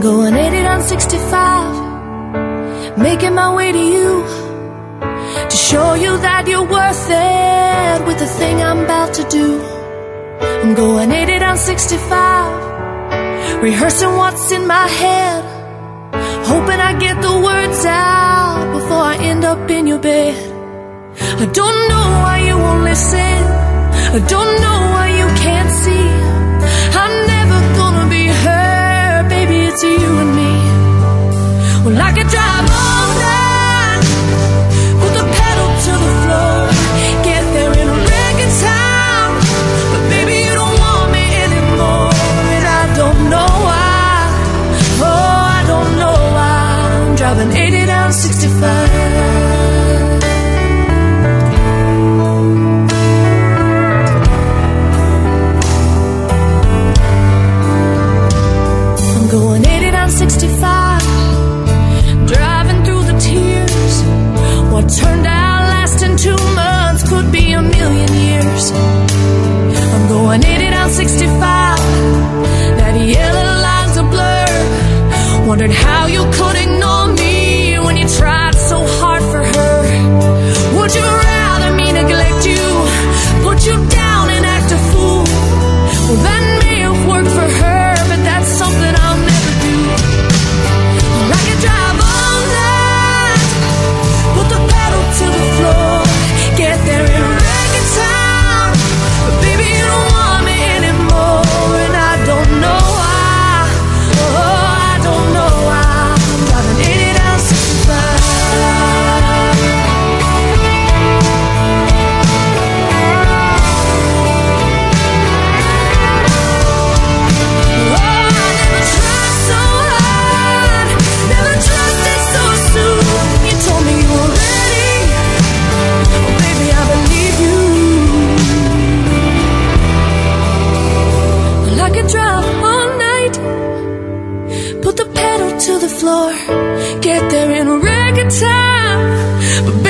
going 80 on 65, making my way to you, to show you that you're worth it with the thing I'm about to do. I'm going 80 on 65, rehearsing what's in my head, hoping I get the words out before I end up in your bed. I don't know why you won't listen, I don't know why you can't see. I'm never gonna be her, baby, it's you and me. Well, I could drive all night, put the pedal to the floor, get there in record time, but baby, you don't want me anymore, and I don't know why. Oh, I don't know why. I'm driving 80 down 65. Going 80 down 65, driving through the tears. What turned out lasting 2 months could be a million years. I'm going 80 down 65, that yellow line's a blur. Wondered how you could ignore me when you tried so hard for her. Would you rather me neglect you, put you down and act a fool? Well, that may have worked for her, but that's something I'll never do. Or I could drive all night, put the pedal to the floor, get there in record time, but baby, you don't want me anymore, and I don't know why. Oh, I don't know why. I'm driving 80 down 65. I could drive all night, put the pedal to the floor, get there in record time, but